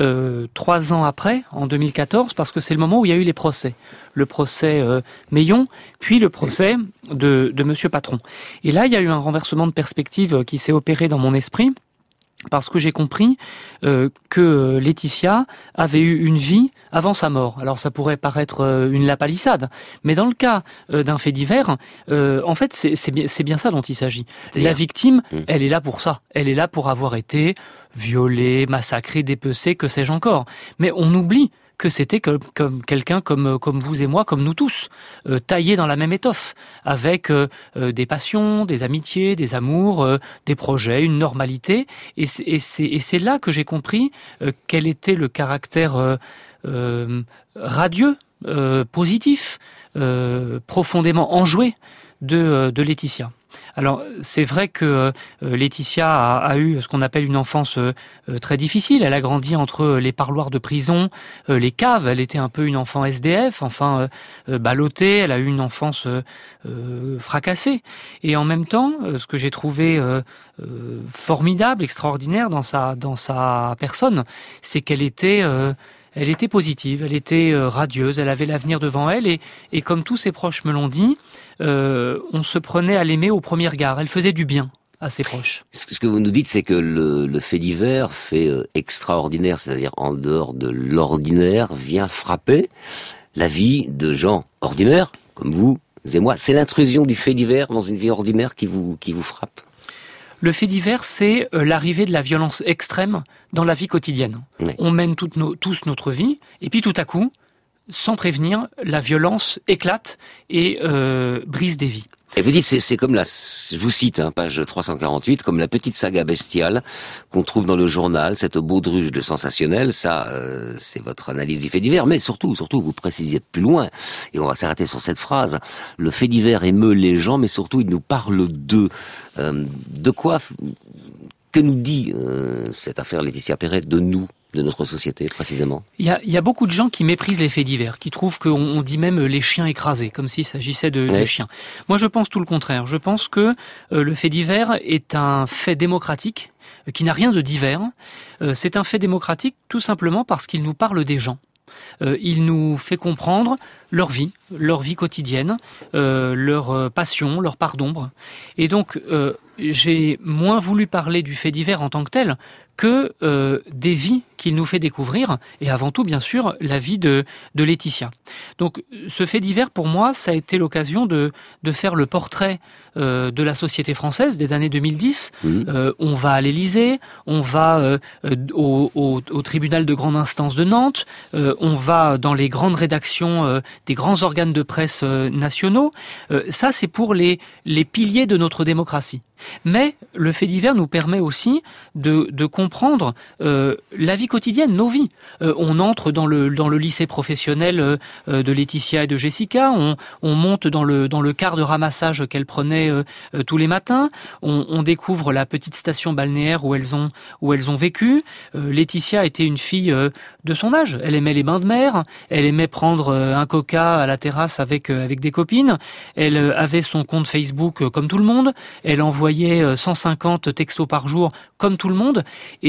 3 ans après, en 2014, parce que c'est le moment où il y a eu les procès. Le procès Meillon, puis le procès de Monsieur Patron. Et là, il y a eu un renversement de perspective qui s'est opéré dans mon esprit, parce que j'ai compris que Laetitia avait eu une vie avant sa mort. Alors ça pourrait paraître une lapalissade, mais dans le cas d'un fait divers, en fait c'est bien ça dont il s'agit. La victime, elle est là pour ça. Elle est là pour avoir été violée, massacrée, dépecée, que sais-je encore. Mais on oublie que c'était comme quelqu'un comme vous et moi, comme nous tous, taillé dans la même étoffe, avec des passions, des amitiés, des amours, des projets, une normalité. Et c'est là que j'ai compris quel était le caractère radieux, positif, profondément enjoué de Laetitia. Alors, c'est vrai que Laetitia a eu ce qu'on appelle une enfance très difficile. Elle a grandi entre les parloirs de prison, les caves. Elle était un peu une enfant SDF, ballottée. Elle a eu une enfance fracassée. Et en même temps, ce que j'ai trouvé formidable, extraordinaire dans sa personne, c'est qu'elle était positive, elle était radieuse, elle avait l'avenir devant elle et comme tous ses proches me l'ont dit, on se prenait à l'aimer au premier regard. Elle faisait du bien à ses proches. Ce que vous nous dites, c'est que le fait divers, fait extraordinaire, c'est-à-dire en dehors de l'ordinaire, vient frapper la vie de gens ordinaires, comme vous et moi. C'est l'intrusion du fait divers dans une vie ordinaire qui vous frappe? Le fait divers, c'est l'arrivée de la violence extrême dans la vie quotidienne. Oui. On mène tous notre vie, et puis tout à coup, sans prévenir, la violence éclate et brise des vies. Et vous dites, c'est comme je vous cite, page 348, comme la petite saga bestiale qu'on trouve dans le journal, cette baudruche de sensationnel, ça, c'est votre analyse du fait divers, mais surtout, vous précisez plus loin, et on va s'arrêter sur cette phrase, le fait divers émeut les gens, mais surtout il nous parle d'eux. De quoi, que nous dit cette affaire Laetitia Perret de nous, de notre société, précisément? Il y a beaucoup de gens qui méprisent les faits divers, qui trouvent qu'on dit même les chiens écrasés, comme s'il s'agissait de chiens. Moi, je pense tout le contraire. Je pense que le fait divers est un fait démocratique, qui n'a rien de divers. C'est un fait démocratique tout simplement parce qu'il nous parle des gens. Il nous fait comprendre leur vie quotidienne, leur passion, leur part d'ombre. Et donc, j'ai moins voulu parler du fait divers en tant que tel que des vies qu'il nous fait découvrir, et avant tout, bien sûr, la vie de Laetitia. Donc, ce fait divers, pour moi, ça a été l'occasion de faire le portrait de la société française des années 2010. On va à l'Élysée, on va au tribunal de grande instance de Nantes, on va dans les grandes rédactions des grands organes de presse nationaux. Ça, c'est pour les piliers de notre démocratie. Mais le fait divers nous permet aussi de comprendre la vie quotidienne, nos vies. On entre dans le lycée professionnel de Laetitia et de Jessica, on monte dans le car de ramassage qu'elles prenaient tous les matins, on découvre la petite station balnéaire où elles ont vécu. Laetitia était une fille de son âge, elle aimait les bains de mer, elle aimait prendre un coca à la terrasse avec des copines, elle avait son compte Facebook comme tout le monde, elle envoyait 150 textos par jour comme tout le monde,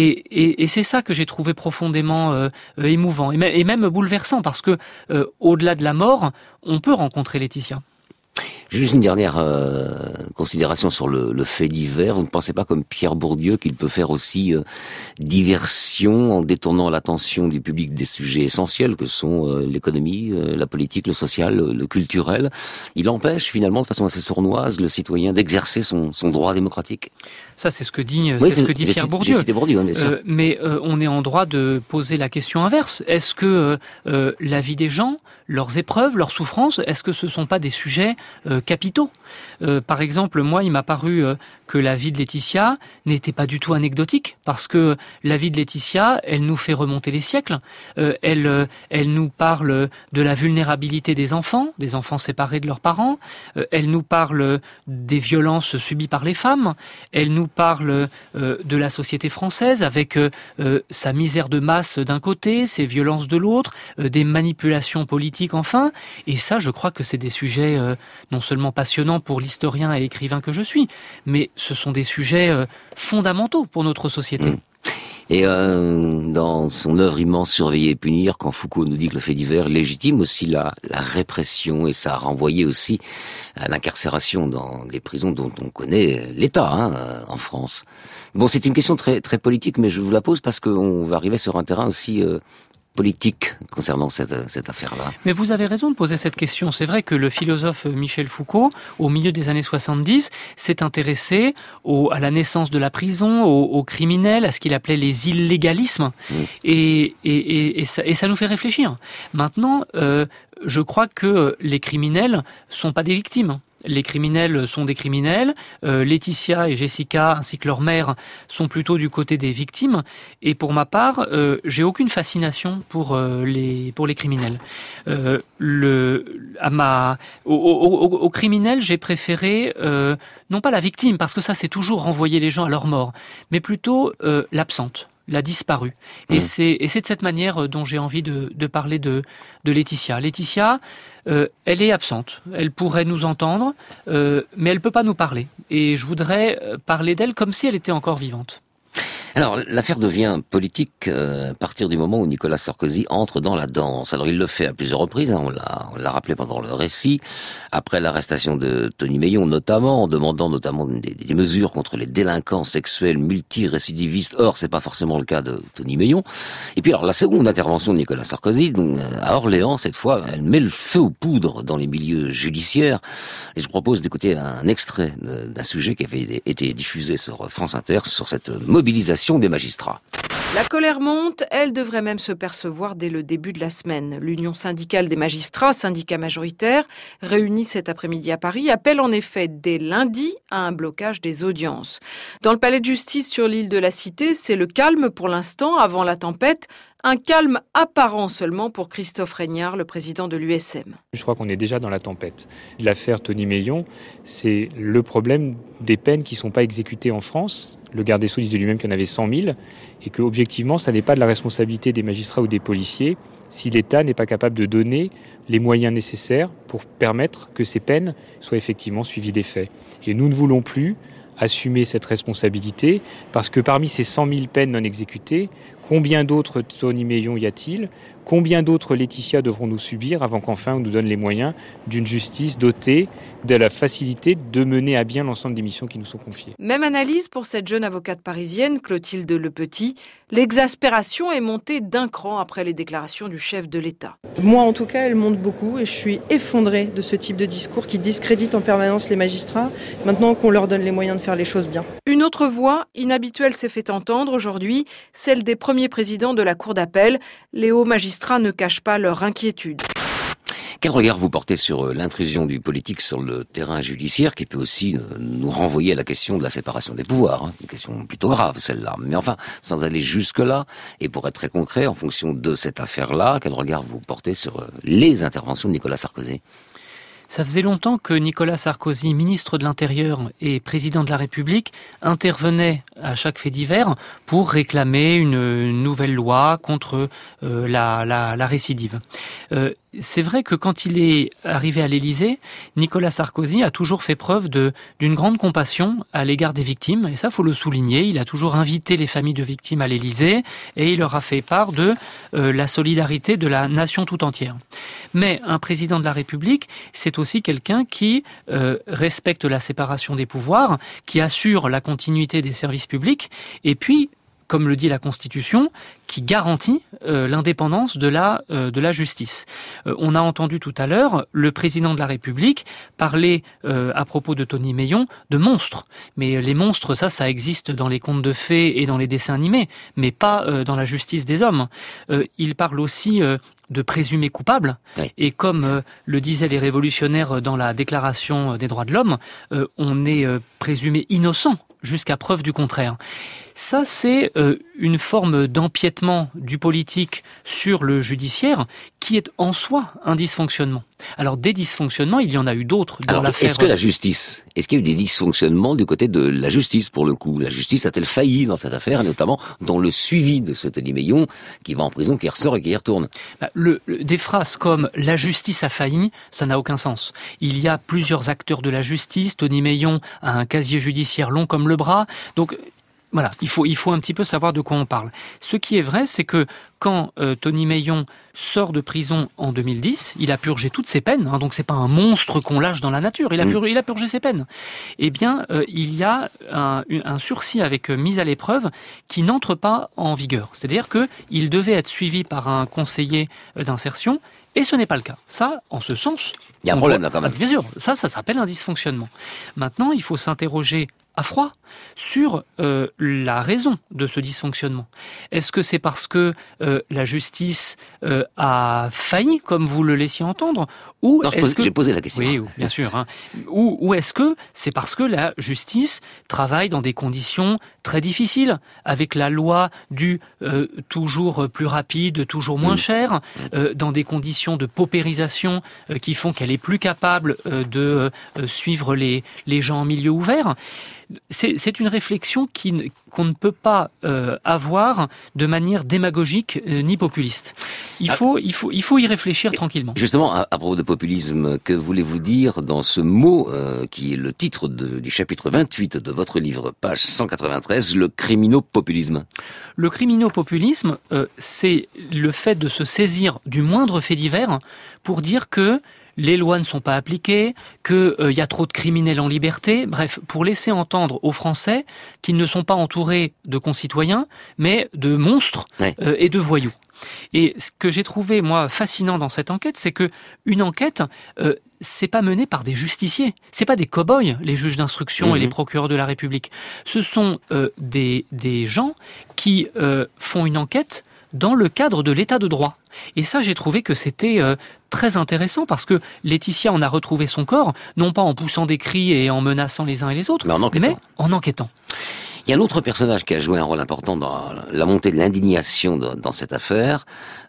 et c'est ça que j'ai trouvé profondément émouvant et même bouleversant, parce que au-delà de la mort, on peut rencontrer Laetitia. Juste une dernière considération sur le fait divers. Vous ne pensez pas, comme Pierre Bourdieu, qu'il peut faire aussi diversion en détournant l'attention du public des sujets essentiels que sont l'économie, la politique, le social, le culturel. Il empêche finalement, de façon assez sournoise, le citoyen d'exercer son droit démocratique. Ça, c'est ce que dit Pierre Bourdieu. J'ai cité Bourdieu, bien sûr. Mais on est en droit de poser la question inverse. Est-ce que la vie des gens, leurs épreuves, leurs souffrances, est-ce que ce ne sont pas des sujets capitaux? Par exemple, moi, il m'a paru que la vie de Laetitia n'était pas du tout anecdotique, parce que la vie de Laetitia, elle nous fait remonter les siècles. Elle nous parle de la vulnérabilité des enfants séparés de leurs parents. Elle nous parle des violences subies par les femmes. Elle nous parle de la société française avec sa misère de masse d'un côté, ses violences de l'autre, des manipulations politiques enfin. Et ça, je crois que c'est des sujets non seulement passionnants pour l'historien et écrivain que je suis, mais ce sont des sujets fondamentaux pour notre société. Et dans son œuvre immense Surveiller et punir, quand Foucault nous dit que le fait divers légitime aussi la répression, et ça a renvoyé aussi à l'incarcération dans les prisons dont on connaît l'état en France. Bon, c'est une question très très politique, mais je vous la pose parce qu'on va arriver sur un terrain aussi politique concernant cette affaire-là. Mais vous avez raison de poser cette question. C'est vrai que le philosophe Michel Foucault, au milieu des années 70, s'est intéressé à la naissance de la prison, aux criminels, à ce qu'il appelait les illégalismes. Et ça nous fait réfléchir. Maintenant, je crois que les criminels sont pas des victimes. Les criminels sont des criminels. Laetitia et Jessica, ainsi que leur mère, sont plutôt du côté des victimes. Et pour ma part, j'ai aucune fascination pour les criminels. Aux criminels, j'ai préféré non pas la victime, parce que ça, c'est toujours renvoyer les gens à leur mort, mais plutôt l'absente, la disparue. Et c'est de cette manière dont j'ai envie de parler de Laetitia. Laetitia, elle est absente. Elle pourrait nous entendre, mais elle peut pas nous parler. Et je voudrais parler d'elle comme si elle était encore vivante. Alors, l'affaire devient politique à partir du moment où Nicolas Sarkozy entre dans la danse. Alors, il le fait à plusieurs reprises, on l'a rappelé pendant le récit, après l'arrestation de Tony Meillon notamment, en demandant notamment des mesures contre les délinquants sexuels multirécidivistes. Or, c'est pas forcément le cas de Tony Meillon. Et puis, alors, la seconde intervention de Nicolas Sarkozy, donc, à Orléans, cette fois, elle met le feu aux poudres dans les milieux judiciaires. Et je propose d'écouter un extrait d'un sujet qui avait été diffusé sur France Inter, sur cette mobilisation des magistrats. La colère monte, elle devrait même se percevoir dès le début de la semaine. L'Union syndicale des magistrats, syndicat majoritaire, réunie cet après-midi à Paris, appelle en effet dès lundi à un blocage des audiences. Dans le palais de justice sur l'île de la Cité, c'est le calme pour l'instant avant la tempête. Un calme apparent seulement pour Christophe Régnard, le président de l'USM. Je crois qu'on est déjà dans la tempête. L'affaire Tony Meillon, c'est le problème des peines qui ne sont pas exécutées en France. Le garde des Sceaux disait lui-même qu'il y en avait 100 000 et que, objectivement, ça n'est pas de la responsabilité des magistrats ou des policiers si l'État n'est pas capable de donner les moyens nécessaires pour permettre que ces peines soient effectivement suivies des faits. Et nous ne voulons plus assumer cette responsabilité parce que parmi ces 100 000 peines non exécutées, combien d'autres Tony Meillon y a-t-il ? Combien d'autres Laetitia devrons-nous subir avant qu'enfin on nous donne les moyens d'une justice dotée de la facilité de mener à bien l'ensemble des missions qui nous sont confiées ? Même analyse pour cette jeune avocate parisienne, Clotilde Lepetit. L'exaspération est montée d'un cran après les déclarations du chef de l'État. Moi, en tout cas, elle monte beaucoup et je suis effondrée de ce type de discours qui discrédite en permanence les magistrats, maintenant qu'on leur donne les moyens de faire les choses bien. Une autre voix inhabituelle s'est fait entendre aujourd'hui, celle des premiers présidents de la Cour d'appel. Les hauts magistrats ne cachent pas leur inquiétude. Quel regard vous portez sur l'intrusion du politique sur le terrain judiciaire, qui peut aussi nous renvoyer à la question de la séparation des pouvoirs, une question plutôt grave celle-là. Mais enfin, sans aller jusque-là, et pour être très concret, en fonction de cette affaire-là, quel regard vous portez sur les interventions de Nicolas Sarkozy ? Ça faisait longtemps que Nicolas Sarkozy, ministre de l'Intérieur et président de la République, intervenait à chaque fait divers pour réclamer une nouvelle loi contre la récidive. C'est vrai que quand il est arrivé à l'Élysée, Nicolas Sarkozy a toujours fait preuve d'une grande compassion à l'égard des victimes, et ça faut le souligner. Il a toujours invité les familles de victimes à l'Élysée et il leur a fait part de la solidarité de la nation tout entière. Mais un président de la République, c'est aussi quelqu'un qui respecte la séparation des pouvoirs, qui assure la continuité des services publics, et puis, comme le dit la Constitution, qui garantit l'indépendance de la justice. On a entendu tout à l'heure le président de la République parler à propos de Tony Meillon de monstres. Mais les monstres, ça existe dans les contes de fées et dans les dessins animés, mais pas dans la justice des hommes. Il parle aussi de présumés coupables. Oui. Et comme le disaient les révolutionnaires dans la Déclaration des droits de l'homme, on est présumé innocent jusqu'à preuve du contraire. Ça, c'est une forme d'empiètement du politique sur le judiciaire qui est en soi un dysfonctionnement. Alors, des dysfonctionnements, il y en a eu d'autres dans l'affaire. Est-ce qu'il y a eu des dysfonctionnements du côté de la justice, pour le coup ? La justice a-t-elle failli dans cette affaire, et notamment dans le suivi de ce Tony Meillon qui va en prison, qui ressort et qui y retourne ? Des phrases comme « la justice a failli », ça n'a aucun sens. Il y a plusieurs acteurs de la justice. Tony Meillon a un casier judiciaire long comme le bras. Donc, voilà, il faut un petit peu savoir de quoi on parle. Ce qui est vrai, c'est que quand Tony Meillon sort de prison en 2010, il a purgé toutes ses peines, donc c'est pas un monstre qu'on lâche dans la nature, il a purgé ses peines. Eh bien, il y a un sursis avec mise à l'épreuve qui n'entre pas en vigueur. C'est-à-dire qu'il devait être suivi par un conseiller d'insertion, et ce n'est pas le cas. Ça, en ce sens... Il y a un problème là quand même. Bien sûr, ça s'appelle un dysfonctionnement. Maintenant, il faut s'interroger à froid sur la raison de ce dysfonctionnement. Est-ce que c'est parce que la justice a failli, comme vous le laissiez entendre, ou j'ai posé la question. Oui, bien sûr. Ou est-ce que c'est parce que la justice travaille dans des conditions très difficiles, avec la loi du toujours plus rapide, toujours moins cher, dans des conditions de paupérisation qui font qu'elle est plus capable de suivre les gens en milieu ouvert. C'est une réflexion qu'on ne peut pas avoir de manière démagogique ni populiste. Il faut y réfléchir tranquillement. Justement, à propos de populisme, que voulez-vous dire dans ce mot qui est le titre du chapitre 28 de votre livre, page 193, le criminopopulisme ? Le criminopopulisme, c'est le fait de se saisir du moindre fait divers pour dire que les lois ne sont pas appliquées, qu'il y a trop de criminels en liberté, bref, pour laisser entendre aux Français qu'ils ne sont pas entourés de concitoyens, mais de monstres et de voyous. Et ce que j'ai trouvé, moi, fascinant dans cette enquête, c'est que une enquête, c'est pas menée par des justiciers. C'est pas des cow-boys, les juges d'instruction et les procureurs de la République. Ce sont des gens qui font une enquête dans le cadre de l'état de droit. Et ça, j'ai trouvé que c'était très intéressant parce que Laetitia en a retrouvé son corps, non pas en poussant des cris et en menaçant les uns et les autres, mais en enquêtant. Il y a un autre personnage qui a joué un rôle important dans la montée de l'indignation dans cette affaire,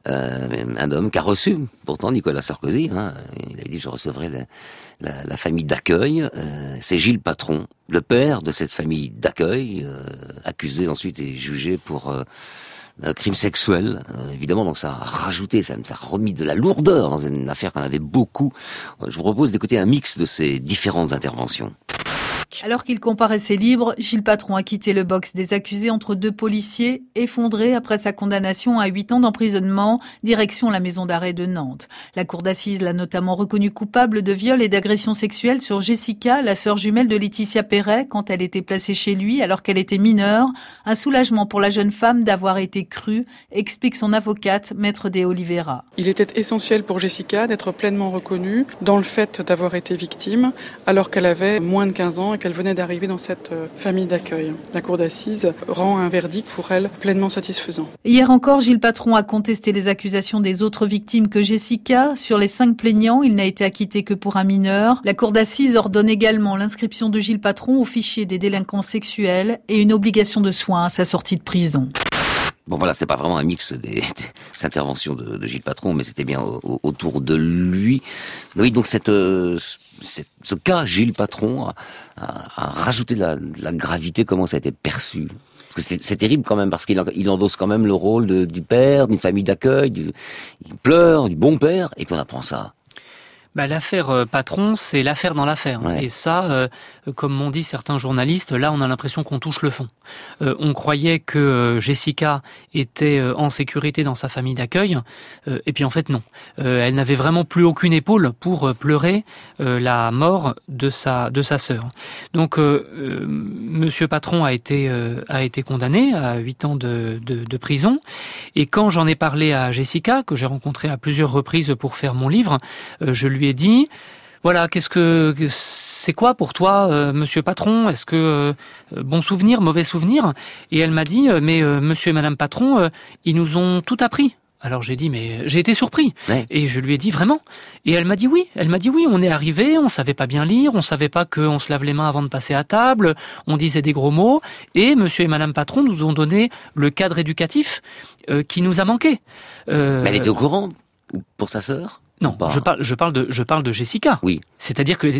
un homme qui a reçu pourtant Nicolas Sarkozy, il avait dit je recevrai la famille d'accueil, c'est Gilles Patron, le père de cette famille d'accueil, accusé ensuite et jugé pour crime sexuel, évidemment, donc ça a rajouté, ça a remis de la lourdeur dans une affaire qu'on avait beaucoup. Je vous propose d'écouter un mix de ces différentes interventions. Alors qu'il comparaissait libre, Gilles Patron a quitté le box des accusés entre deux policiers, effondrés après sa condamnation à 8 ans d'emprisonnement, direction la maison d'arrêt de Nantes. La cour d'assises l'a notamment reconnu coupable de viol et d'agression sexuelle sur Jessica, la sœur jumelle de Laetitia Perret, quand elle était placée chez lui alors qu'elle était mineure. Un soulagement pour la jeune femme d'avoir été crue, explique son avocate, maître de Oliveira. Il était essentiel pour Jessica d'être pleinement reconnue dans le fait d'avoir été victime alors qu'elle avait moins de 15 ans et qu'elle venait d'arriver dans cette famille d'accueil. La cour d'assises rend un verdict pour elle pleinement satisfaisant. Hier encore, Gilles Patron a contesté les accusations des autres victimes que Jessica. Sur les 5 plaignants, il n'a été acquitté que pour un mineur. La cour d'assises ordonne également l'inscription de Gilles Patron au fichier des délinquants sexuels et une obligation de soins à sa sortie de prison. Bon voilà, c'était pas vraiment un mix des interventions de Gilles Patron, mais c'était bien autour de lui. Oui, donc ce cas Gilles Patron a rajouté de la gravité, comment ça a été perçu. Parce que c'est terrible quand même, parce qu'il endosse quand même le rôle du père, d'une famille d'accueil, il pleure, du bon père, et puis on apprend ça. L'affaire Patron, c'est l'affaire dans l'affaire. Ouais. Et ça, comme m'ont dit certains journalistes, là on a l'impression qu'on touche le fond. On croyait que Jessica était en sécurité dans sa famille d'accueil, et puis en fait non. Elle n'avait vraiment plus aucune épaule pour pleurer la mort de sa sœur. Donc Monsieur Patron a été condamné à 8 ans de prison. Et quand j'en ai parlé à Jessica, que j'ai rencontrée à plusieurs reprises pour faire mon livre, je lui ai dit, voilà, c'est quoi pour toi, Monsieur Patron? Est-ce que bon souvenir, mauvais souvenir? Et elle m'a dit, mais Monsieur et Madame Patron, ils nous ont tout appris. Alors j'ai dit, mais j'ai été surpris. Ouais. Et je lui ai dit, vraiment? Et elle m'a dit oui. Elle m'a dit oui, on est arrivé, on savait pas bien lire, on savait pas qu'on se lave les mains avant de passer à table, on disait des gros mots, et Monsieur et Madame Patron nous ont donné le cadre éducatif qui nous a manqué. Mais elle était au courant pour sa sœur? Non, je parle de Jessica. Oui. C'est-à-dire que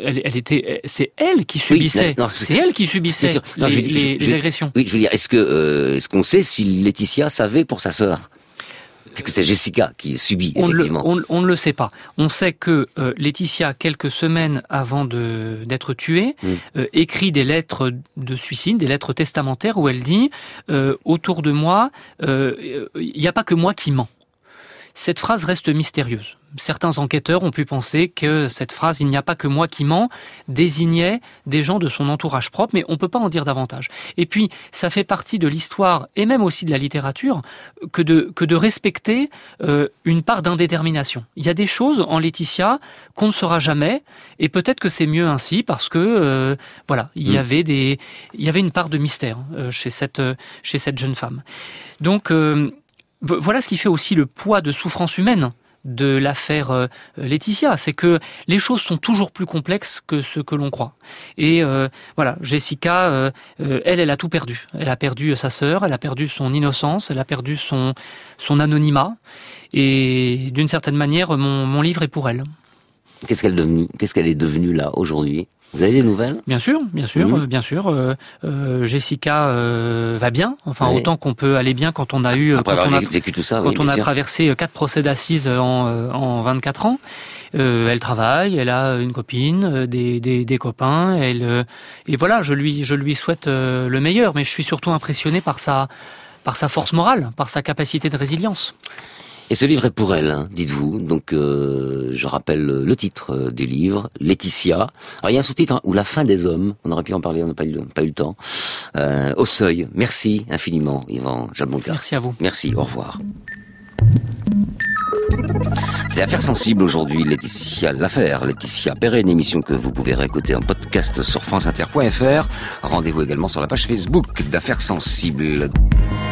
c'est elle qui subissait, c'est elle qui subissait les agressions. Oui, je veux dire, est-ce qu'on sait si Laetitia savait pour sa sœur? Parce que c'est Jessica qui subit, effectivement. On ne le sait pas. On sait que Laetitia, quelques semaines avant d'être tuée, écrit des lettres de suicide, des lettres testamentaires où elle dit autour de moi, il n'y a pas que moi qui mens. Cette phrase reste mystérieuse. Certains enquêteurs ont pu penser que cette phrase « il n'y a pas que moi qui mens » désignait des gens de son entourage propre, mais on ne peut pas en dire davantage. Et puis, ça fait partie de l'histoire, et même aussi de la littérature, que de respecter une part d'indétermination. Il y a des choses en Laetitia qu'on ne saura jamais, et peut-être que c'est mieux ainsi, parce que il y avait une part de mystère chez cette jeune femme. Donc, voilà ce qui fait aussi le poids de souffrance humaine de l'affaire Laetitia, c'est que les choses sont toujours plus complexes que ce que l'on croit. Et Jessica, elle a tout perdu. Elle a perdu sa sœur, elle a perdu son innocence, elle a perdu son anonymat. Et d'une certaine manière, mon livre est pour elle. Qu'est-ce qu'elle est devenue là aujourd'hui? Vous avez des nouvelles? Bien sûr. Jessica va bien, autant qu'on peut aller bien quand on a eu, vécu tout ça, quand on a traversé 4 procès d'assises en 24 ans. Elle travaille, elle a une copine, des copains, et voilà, je lui souhaite le meilleur, mais je suis surtout impressionné par sa force morale, par sa capacité de résilience. Et ce livre est pour elle, dites-vous. Donc, je rappelle le titre du livre, Laetitia. Alors, il y a un sous-titre, ou La fin des hommes. On aurait pu en parler, on n'a pas eu le temps. Au seuil. Merci infiniment, Yvan Jablonka. Merci à vous. Merci, au revoir. C'est Affaires sensibles aujourd'hui, l'affaire Laetitia Perret, une émission que vous pouvez réécouter en podcast sur franceinter.fr. Rendez-vous également sur la page Facebook d'Affaires sensibles.